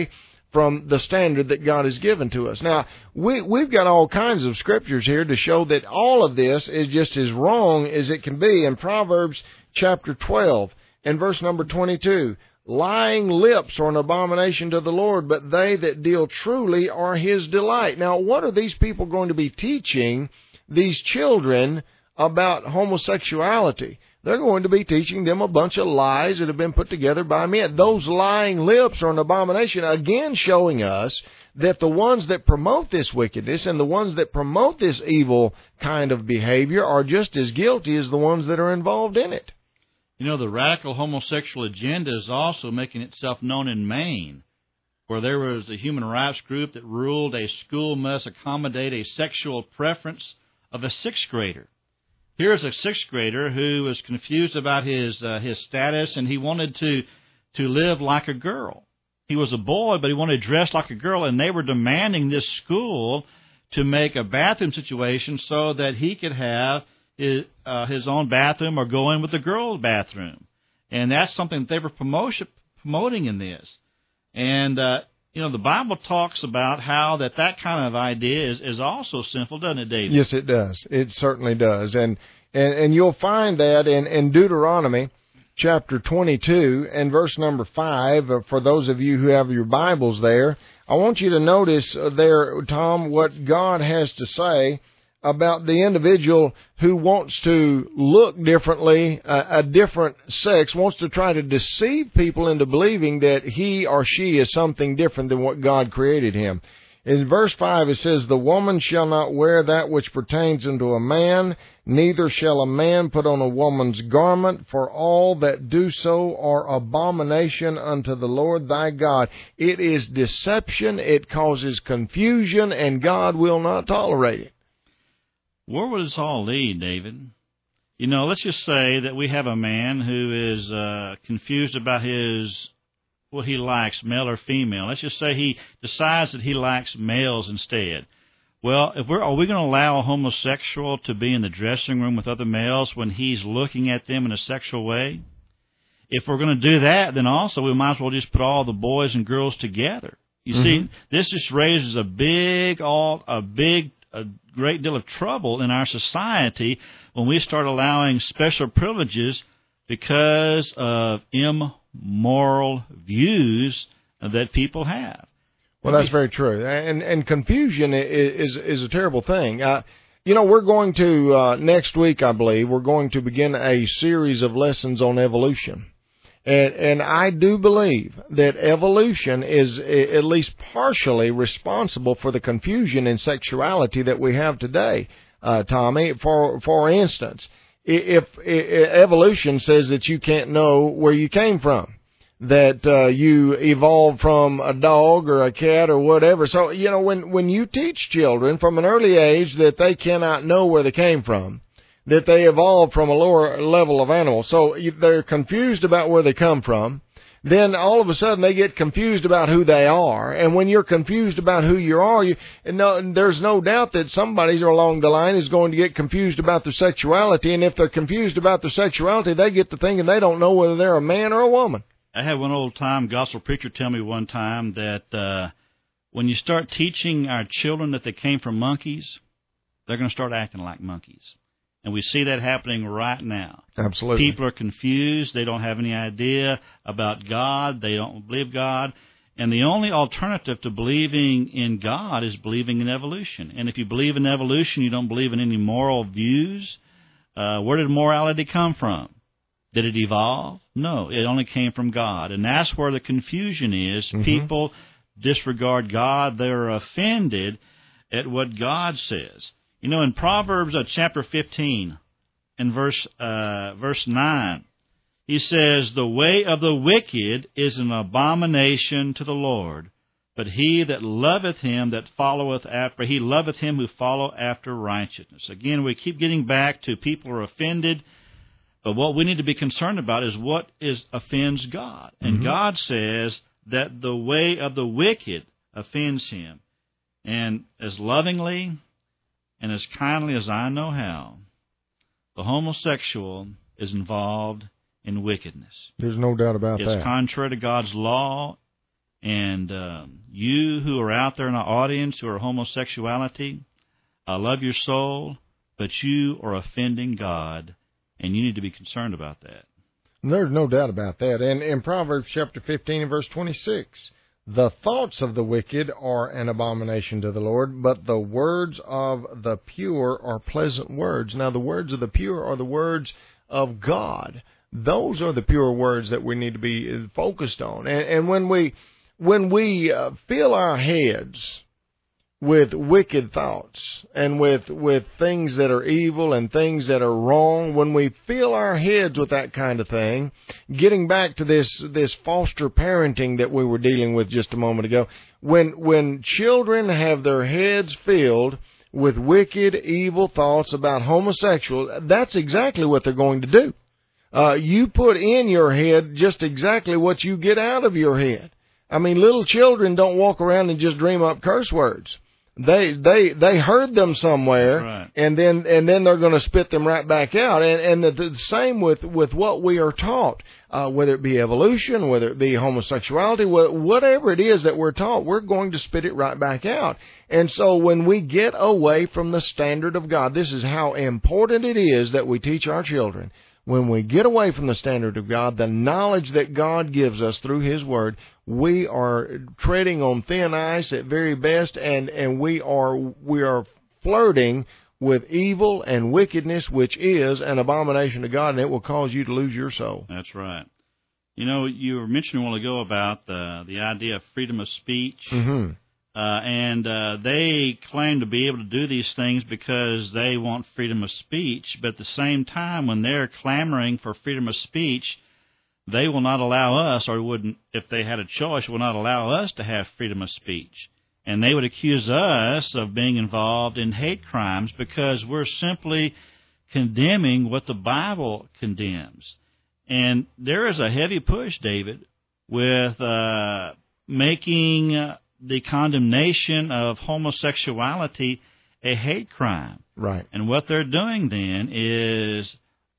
from the standard that God has given to us. Now, we, we've got all kinds of scriptures here to show that all of this is just as wrong as it can be. In Proverbs chapter twelve and verse number twenty-two, lying lips are an abomination to the Lord, but they that deal truly are His delight. Now, what are these people going to be teaching these children about homosexuality? They're going to be teaching them a bunch of lies that have been put together by men. Those lying lips are an abomination, again showing us that the ones that promote this wickedness and the ones that promote this evil kind of behavior are just as guilty as the ones that are involved in it. You know, the radical homosexual agenda is also making itself known in Maine, where there was a human rights group that ruled a school must accommodate a sexual preference of a sixth grader. Here's a sixth grader who was confused about his uh, his status, and he wanted to to live like a girl. He was a boy, but he wanted to dress like a girl, and they were demanding this school to make a bathroom situation so that he could have his, uh, his own bathroom or go in with the girls' bathroom. And that's something that they were promotion, promoting in this. And, uh, you know, the Bible talks about how that that kind of idea is, is also sinful, doesn't it, David? Yes, it does. It certainly does. And and, and you'll find that in, in Deuteronomy chapter twenty-two and verse number five. For those of you who have your Bibles there, I want you to notice there, Tom, what God has to say about the individual who wants to look differently, a, a different sex, wants to try to deceive people into believing that he or she is something different than what God created him. In verse five, it says, "The woman shall not wear that which pertains unto a man, neither shall a man put on a woman's garment, for all that do so are abomination unto the Lord thy God." It is deception, it causes confusion, and God will not tolerate it. Where would this all lead, David? You know, let's just say that we have a man who is uh, confused about his what he likes, male or female. Let's just say he decides that he likes males instead. Well, if we're, are we going to allow a homosexual to be in the dressing room with other males when he's looking at them in a sexual way? If we're going to do that, then also we might as well just put all the boys and girls together. You mm-hmm. see, this just raises a big, all a big, a great deal of trouble in our society when we start allowing special privileges because of immoral views that people have. Well, that's very true, and and confusion is is a terrible thing. Uh, you know, we're going to uh, next week, I believe, we're going to begin a series of lessons on evolution, and and I do believe that evolution is at least partially responsible for the confusion in sexuality that we have today, uh, Tommy. For for instance, if, if evolution says that you can't know where you came from, that uh, you evolved from a dog or a cat or whatever. So, you know, when, when you teach children from an early age that they cannot know where they came from, that they evolved from a lower level of animal, so they're confused about where they come from, then all of a sudden they get confused about who they are. And when you're confused about who you are, you, no, there's no doubt that somebody along the line is going to get confused about their sexuality. And if they're confused about their sexuality, they get to thinking they don't know whether they're a man or a woman. I had one old-time gospel preacher tell me one time that uh, when you start teaching our children that they came from monkeys, they're going to start acting like monkeys. And we see that happening right now. Absolutely. People are confused. They don't have any idea about God. They don't believe God. And the only alternative to believing in God is believing in evolution. And if you believe in evolution, you don't believe in any moral views. Uh, where did morality come from? Did it evolve? No, it only came from God. And that's where the confusion is. Mm-hmm. People disregard God. They're offended at what God says. You know, in Proverbs uh, chapter fifteen and verse uh, verse nine, he says, "The way of the wicked is an abomination to the Lord, but he that loveth him that followeth after, he loveth him who follow after righteousness." Again, we keep getting back to people are offended, but what we need to be concerned about is what is offends God. And mm-hmm. God says that the way of the wicked offends him. And as lovingly and as kindly as I know how, the homosexual is involved in wickedness. There's no doubt about it's that. It's contrary to God's law. And um, you who are out there in our audience who are homosexuality, I love your soul, but you are offending God, and you need to be concerned about that. There's no doubt about that. And in Proverbs chapter fifteen and verse twenty-six, the thoughts of the wicked are an abomination to the Lord, but the words of the pure are pleasant words. Now, the words of the pure are the words of God. Those are the pure words that we need to be focused on. And, and when we when we uh, fill our heads with wicked thoughts and with with things that are evil and things that are wrong, when we fill our heads with that kind of thing, getting back to this this foster parenting that we were dealing with just a moment ago, when when children have their heads filled with wicked, evil thoughts about homosexuals, that's exactly what they're going to do. Uh, you put in your head just exactly what you get out of your head. I mean, little children don't walk around and just dream up curse words. They they they heard them somewhere, right. and then and then they're going to spit them right back out. And and the, the same with with what we are taught, uh, whether it be evolution, whether it be homosexuality, whatever it is that we're taught, we're going to spit it right back out. And so when we get away from the standard of God, this is how important it is that we teach our children. When we get away from the standard of God, the knowledge that God gives us through His Word, we are treading on thin ice at very best, and, and we are we are flirting with evil and wickedness, which is an abomination to God, and it will cause you to lose your soul. That's right. You know, you were mentioning a while ago about the the idea of freedom of speech. Mm-hmm. Uh, and uh, they claim to be able to do these things because they want freedom of speech. But at the same time, when they're clamoring for freedom of speech, they will not allow us, or wouldn't, if they had a choice, will not allow us to have freedom of speech. And they would accuse us of being involved in hate crimes because we're simply condemning what the Bible condemns. And there is a heavy push, David, with uh, making... Uh, the condemnation of homosexuality a hate crime. Right. And what they're doing then is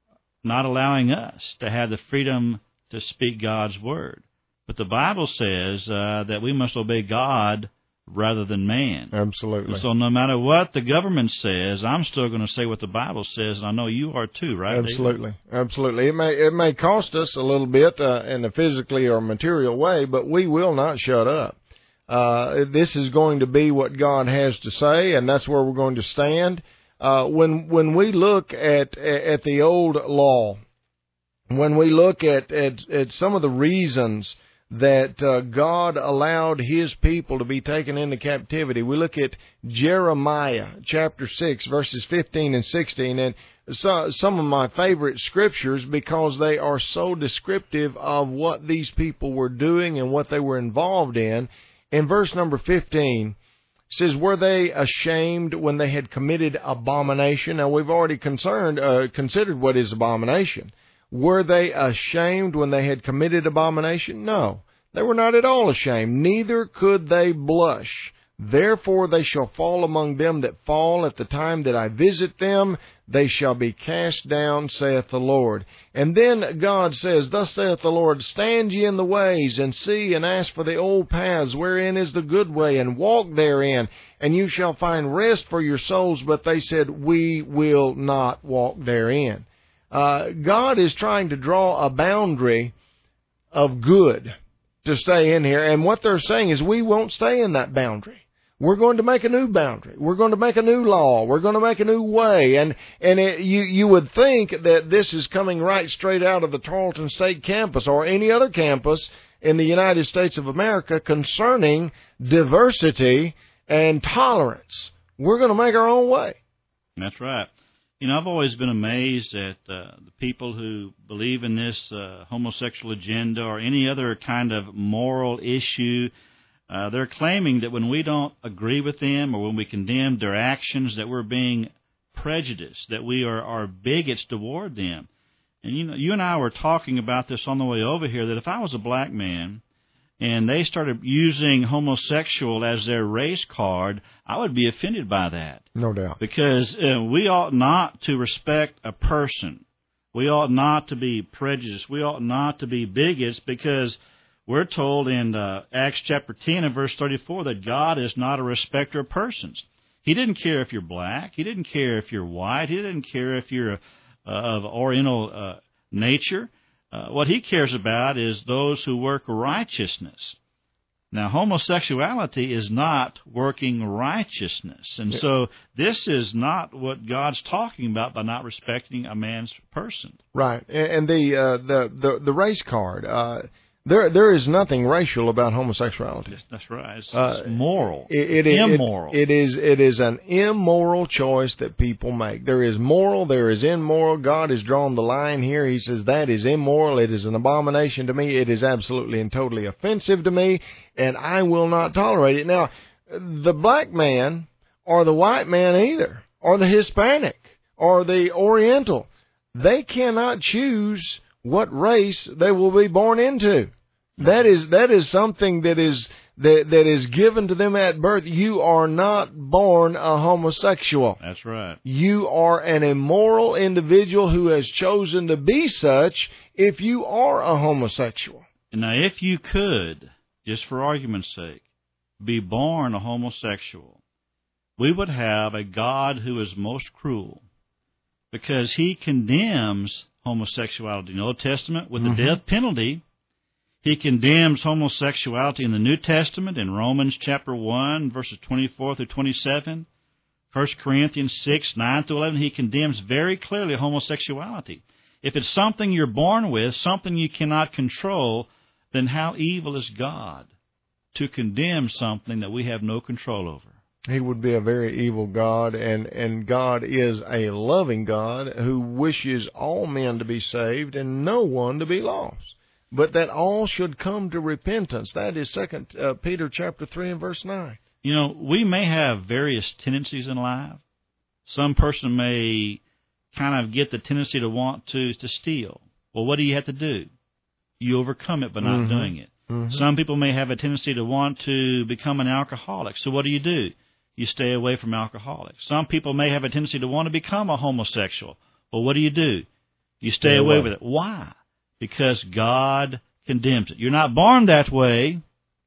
not allowing us to have the freedom to speak God's word. But the Bible says uh, that we must obey God rather than man. Absolutely. And so no matter what the government says, I'm still going to say what the Bible says, and I know you are too, right, Absolutely. David? Absolutely. It may it may cost us a little bit uh, in a physically or material way, but we will not shut up. Uh, this is going to be what God has to say, and that's where we're going to stand. Uh, when when we look at at the old law, when we look at at, at some of the reasons that uh, God allowed His people to be taken into captivity, we look at Jeremiah chapter six, verses fifteen and sixteen, and so, some of my favorite scriptures because they are so descriptive of what these people were doing and what they were involved in. In verse number fifteen, it says, were they ashamed when they had committed abomination? Now, we've already concerned, uh, considered what is abomination. Were they ashamed when they had committed abomination? No, they were not at all ashamed. Neither could they blush. Therefore they shall fall among them that fall at the time that I visit them. They shall be cast down, saith the Lord. And then God says, thus saith the Lord, stand ye in the ways, and see, and ask for the old paths, wherein is the good way, and walk therein, and you shall find rest for your souls. But they said, we will not walk therein. Uh, God is trying to draw a boundary of good to stay in here. And what they're saying is, we won't stay in that boundary. We're going to make a new boundary. We're going to make a new law. We're going to make a new way. And and it, you you would think that this is coming right straight out of the Tarleton State campus or any other campus in the United States of America concerning diversity and tolerance. We're going to make our own way. That's right. You know, I've always been amazed at uh, the people who believe in this uh, homosexual agenda or any other kind of moral issue. Uh, they're claiming that when we don't agree with them or when we condemn their actions, that we're being prejudiced, that we are, are bigots toward them. And you know, you and I were talking about this on the way over here, that if I was a black man and they started using homosexual as their race card, I would be offended by that. No doubt. Because uh, we ought not to respect a person. We ought not to be prejudiced. We ought not to be bigots because We're told in uh, Acts chapter ten and verse thirty-four that God is not a respecter of persons. He didn't care if you're black. He didn't care if you're white. He didn't care if you're uh, of Oriental uh, nature. Uh, what he cares about is those who work righteousness. Now, homosexuality is not working righteousness. And Yeah. so this is not what God's talking about by not respecting a man's person. Right. And, and the, uh, the the the race card. Uh, there there is nothing racial about homosexuality. Yes, that's right. It's, Uh, it's moral. It, it, immoral. It, it is it is an immoral choice that people make. There is moral, there is immoral. God has drawn the line here. He says that is immoral. It is an abomination to me. It is absolutely and totally offensive to me, and I will not tolerate it. Now, the black man or the white man either, or the Hispanic or the Oriental, they cannot choose what race they will be born into. That is that is something that is that that is given to them at birth. You are not born a homosexual. That's right. You are an immoral individual who has chosen to be such if you are a homosexual. Now, if you could, just for argument's sake, be born a homosexual, we would have a God who is most cruel, because he condemns homosexuality in the Old Testament with the Mm-hmm. death penalty. He condemns homosexuality in the New Testament in Romans chapter one, verses twenty-four through twenty-seven. First Corinthians six, nine through eleven, he condemns very clearly homosexuality. If it's something you're born with, something you cannot control, then how evil is God to condemn something that we have no control over? He would be a very evil God, and, and God is a loving God who wishes all men to be saved and no one to be lost, but that all should come to repentance. That is Second uh, Peter chapter three and verse nine. You know, we may have various tendencies in life. Some person may kind of get the tendency to want to, to steal. Well, what do you have to do? You overcome it by not Mm-hmm. doing it. Mm-hmm. Some people may have a tendency to want to become an alcoholic. So what do you do? You stay away from alcoholics. Some people may have a tendency to want to become a homosexual. Well, what do you do? You stay Stay away away. with it. Why? Because God condemns it. You're not born that way.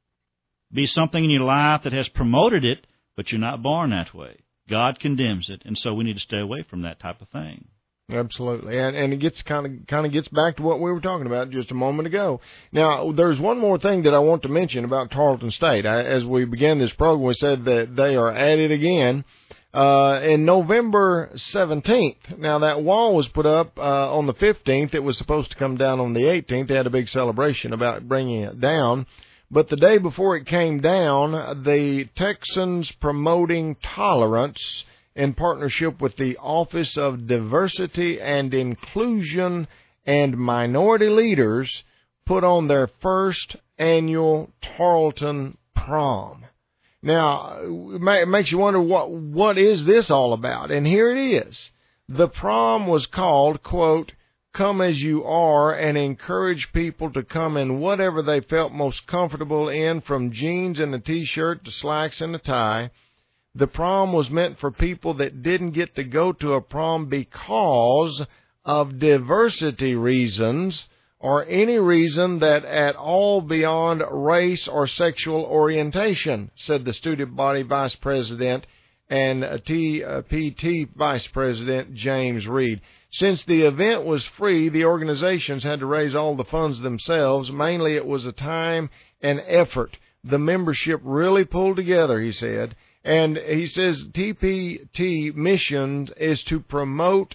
Be something in your life that has promoted it, but you're not born that way. God condemns it, and so we need to stay away from that type of thing. Absolutely, and and it gets kind of kind of gets back to what we were talking about just a moment ago. Now, there's one more thing that I want to mention about Tarleton State. I, as we began this program, we said that they are at it again uh, in November seventeenth. Now, that wall was put up uh, on the fifteenth. It was supposed to come down on the eighteenth. They had a big celebration about bringing it down. But the day before it came down, the Texans Promoting Tolerance, in partnership with the Office of Diversity and Inclusion and Minority Leaders, put on their first annual Tarleton Prom. Now, it makes you wonder, what what is this all about? And here it is. The prom was called, quote, "Come as you are," and encourage people to come in whatever they felt most comfortable in, from jeans and a T-shirt to slacks and a tie. The prom was meant for people that didn't get to go to a prom because of diversity reasons, or any reason that at all beyond race or sexual orientation, said the student body vice president and T P T vice president James Reed. Since the event was free, the organizations had to raise all the funds themselves. Mainly it was a time and effort. The membership really pulled together, he said. And he says T P T mission is to promote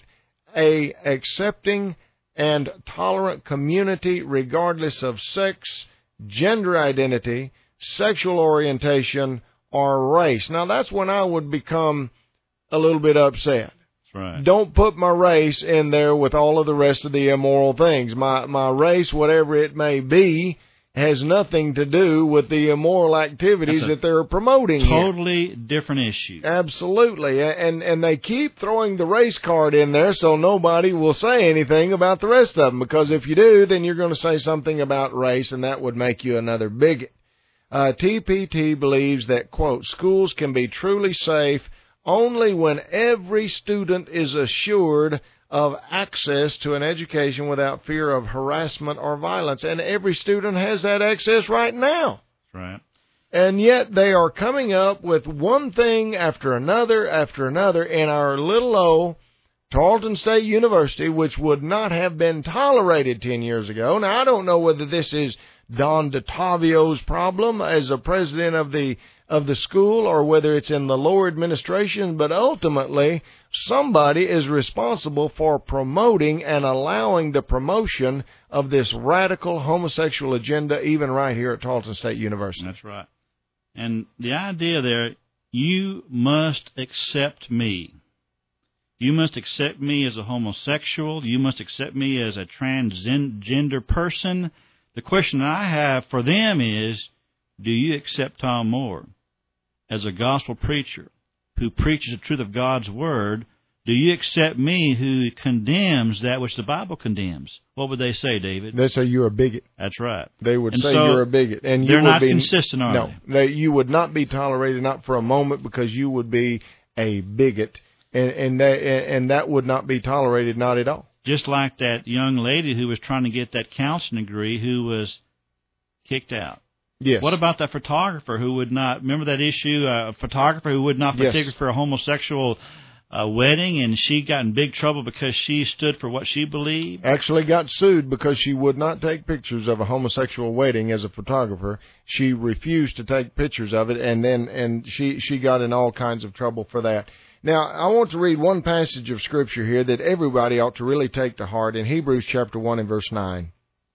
a accepting and tolerant community regardless of sex, gender identity, sexual orientation, or race. Now, that's when I would become a little bit upset. Right. Don't put my race in there with all of the rest of the immoral things. My my race, whatever it may be, has nothing to do with the immoral activities that they're promoting here. Totally different issue. Absolutely. And and they keep throwing the race card in there so nobody will say anything about the rest of them, because if you do, then you're going to say something about race, and that would make you another bigot. Uh, T P T believes that, quote, schools can be truly safe only when every student is assured of access to an education without fear of harassment or violence. And every student has that access right now. Right. And yet they are coming up with one thing after another after another in our little old Tarleton State University, which would not have been tolerated ten years ago. Now, I don't know whether this is Don DeTavio's problem as a president of the of the school or whether it's in the lower administration, but ultimately somebody is responsible for promoting and allowing the promotion of this radical homosexual agenda even right here at Tarleton State University. That's right. And the idea there, you must accept me. You must accept me as a homosexual. You must accept me as a transgender person. The question I have for them is, do you accept Tom Moore as a gospel preacher who preaches the truth of God's Word? Do you accept me who condemns that which the Bible condemns? What would they say, David? They say you're a bigot. That's right. They would and say so you're a bigot. And you they're would not be, consistent, are no, they? they? You would not be tolerated, not for a moment, because you would be a bigot. And, and, that, and that would not be tolerated, not at all. Just like that young lady who was trying to get that counseling degree who was kicked out. Yes. What about that photographer who would not, remember that issue, uh, a photographer who would not photograph yes. for a homosexual uh, wedding, and she got in big trouble because she stood for what she believed? Actually got sued because she would not take pictures of a homosexual wedding as a photographer. She refused to take pictures of it, and then and she, she got in all kinds of trouble for that. Now, I want to read one passage of Scripture here that everybody ought to really take to heart in Hebrews chapter one and verse nine.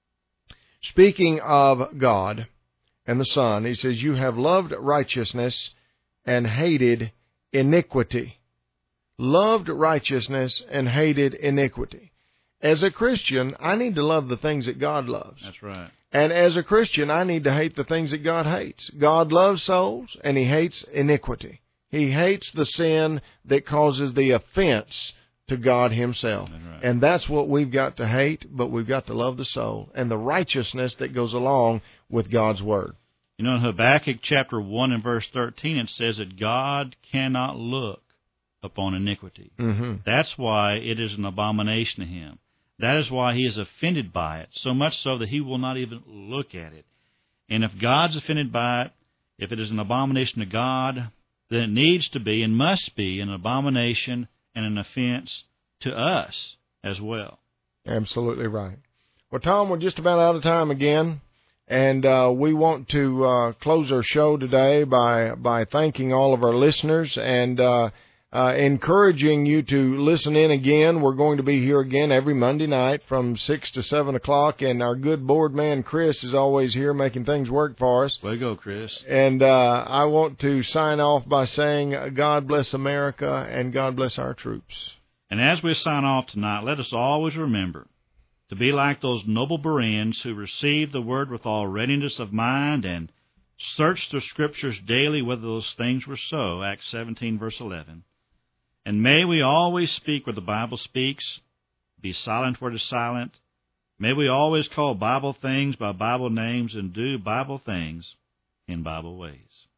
Speaking of God and the Son, he says, you have loved righteousness and hated iniquity. Loved righteousness and hated iniquity. As a Christian, I need to love the things that God loves. That's right. And as a Christian, I need to hate the things that God hates. God loves souls, and He hates iniquity. He hates the sin that causes the offense to God Himself. That's right. And that's what we've got to hate, but we've got to love the soul and the righteousness that goes along with God's Word. You know, in Habakkuk chapter one and verse thirteen, it says that God cannot look upon iniquity. Mm-hmm. That's why it is an abomination to Him. That is why He is offended by it, so much so that He will not even look at it. And if God's offended by it, if it is an abomination to God, then it needs to be and must be an abomination and an offense to us as well. Absolutely right. Well, Tom, we're just about out of time again, and uh, we want to uh, close our show today by by thanking all of our listeners and uh, uh, encouraging you to listen in again. We're going to be here again every Monday night from six to seven o'clock, and our good board man, Chris, is always here making things work for us. Way to go, Chris. And uh, I want to sign off by saying, God bless America and God bless our troops. And as we sign off tonight, let us always remember to be like those noble Bereans who received the Word with all readiness of mind and searched the Scriptures daily whether those things were so, Acts seventeen, verse eleven. And may we always speak where the Bible speaks, be silent where it is silent. May we always call Bible things by Bible names and do Bible things in Bible ways.